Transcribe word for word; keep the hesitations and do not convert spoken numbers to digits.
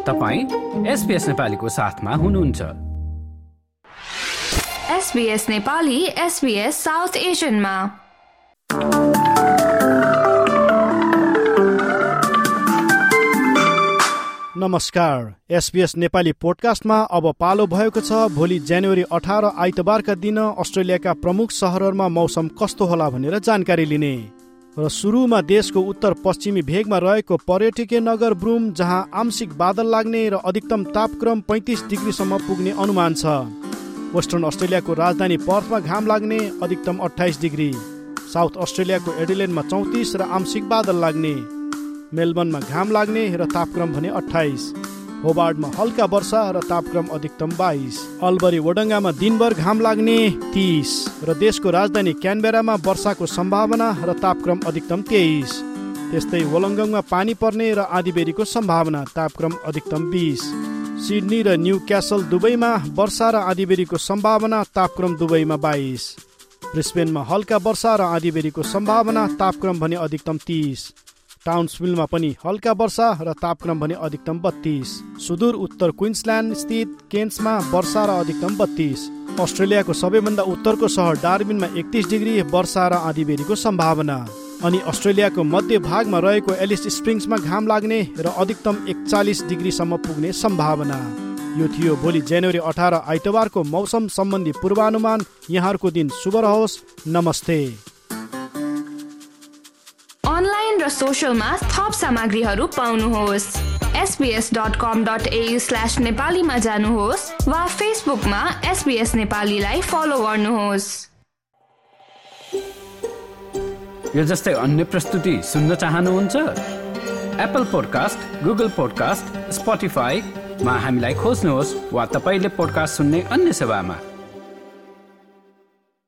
तपाईं एसबीएस नेपालीको साथमा हुनुहुन्छ। एसबीएस नेपाली एसबीएस साउथ एशियनमा। नमस्कार, एसबीएस नेपाली पोडकास्टमा अब पालो भएको छ भोलि जनवरी अठार आइतबारका दिन अस्ट्रेलियाका प्रमुख शहरहरूमा मौसम कस्तो होला भनेर जानकारी लिने र सुरुमा देशको उत्तर पश्चिमी भेगमा रहेको पर्यटकीय नगर ब्रुम, जहाँ आंशिक बादल लाग्ने र अधिकतम तापक्रम पैँतिस डिग्रीसम्म पुग्ने अनुमान छ। वेस्टर्न अस्ट्रेलियाको राजधानी पर्थमा घाम लाग्ने, अधिकतम अट्ठाइस डिग्री। साउथ अस्ट्रेलियाको एडिलेडमा चौतिस र आंशिक बादल लाग्ने। मेलबर्नमा घाम लाग्ने र तापक्रम भने अट्ठाइस। होबार्टमा हल्का वर्षा र तापक्रम अधिकतम बाइस। अल्बरी वडङ्गामा दिनभर घाम लाग्ने तीस र देशको राजधानी क्यानबेरामा वर्षाको सम्भावना र तापक्रम अधिकतम तेइस। त्यस्तै वोलङ्गङमा पानी पर्ने र आँधीबेहरीको सम्भावना, तापक्रम अधिकतम बिस। सिडनी र न्यू क्यासल दुबईमा वर्षा र आँधीबेहरीको सम्भावना, तापक्रम दुबईमा बाइस। ब्रिस्बेनमा हल्का वर्षा र आँधीबेहरीको सम्भावना, तापक्रम भने अधिकतम तीस। टाउन्सविलमा पनि हल्का वर्षा र तापक्रम भने अधिकतम बत्तीस। सुदूर उत्तर क्विन्सल्यान्ड स्थित केन्समा वर्षा र अधिकतम बत्तीस। अस्ट्रेलियाको सबैभन्दा उत्तरको सहर डार्विनमा एकतिस डिग्री वर्षा र आँधीबेहरीको सम्भावना। अनि अस्ट्रेलियाको मध्य भागमा रहेको एलिस स्प्रिङ्समा घाम लाग्ने र अधिकतम एकचालिस डिग्रीसम्म पुग्ने सम्भावना। यो थियो भोलि जनवरी अठार आइतबारको मौसम सम्बन्धी पूर्वानुमान। यहाँहरूको दिन शुभ रहोस्। नमस्ते। अनलाइन र सोशलमा थप सामग्रीहरू पाउनुहोस्। SBS dot com dot AU slash नेपालीमा जानुहोस् वा फेसबुकमा एसबीएस नेपालीलाई फलो गर्नुहोस्। यो जस्तै अन्य प्रस्तुति सुन्न चाहनुहुन्छ? एप्पल पोडकास्ट, गुगल पोडकास्ट, स्पोटिफाईमा हामीलाई खोज्नुहोस् वा तपाईँले पोडकास्ट सुन्ने अन्य सेवामा।